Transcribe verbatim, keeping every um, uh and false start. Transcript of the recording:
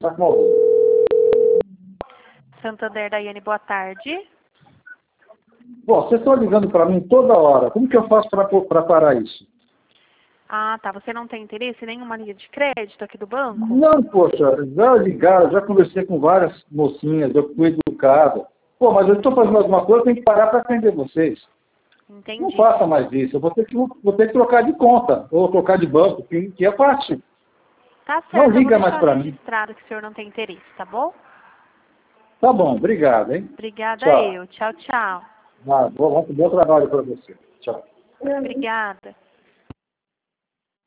Tá com algum. Santander, Daiane, boa tarde. Bom, vocês estão ligando para mim toda hora. Como que eu faço para parar isso? Ah, tá. Você não tem interesse em nenhuma linha de crédito aqui do banco? Não, poxa, já ligaram, já conversei com várias mocinhas, eu fui educado. Pô, mas eu estou fazendo alguma coisa, eu tenho que parar para atender vocês. Entendi. Não faça mais isso, eu vou ter que, vou ter que trocar de conta, ou trocar de banco, que, que é fácil. Tá certo, Não liga eu vou mais para deixar mim. registrado que o senhor não tem interesse, tá bom? Tá bom, obrigado, hein? Obrigada Tchau. eu. Tchau, tchau. Ah, bom, bom trabalho para você. Tchau. Obrigada.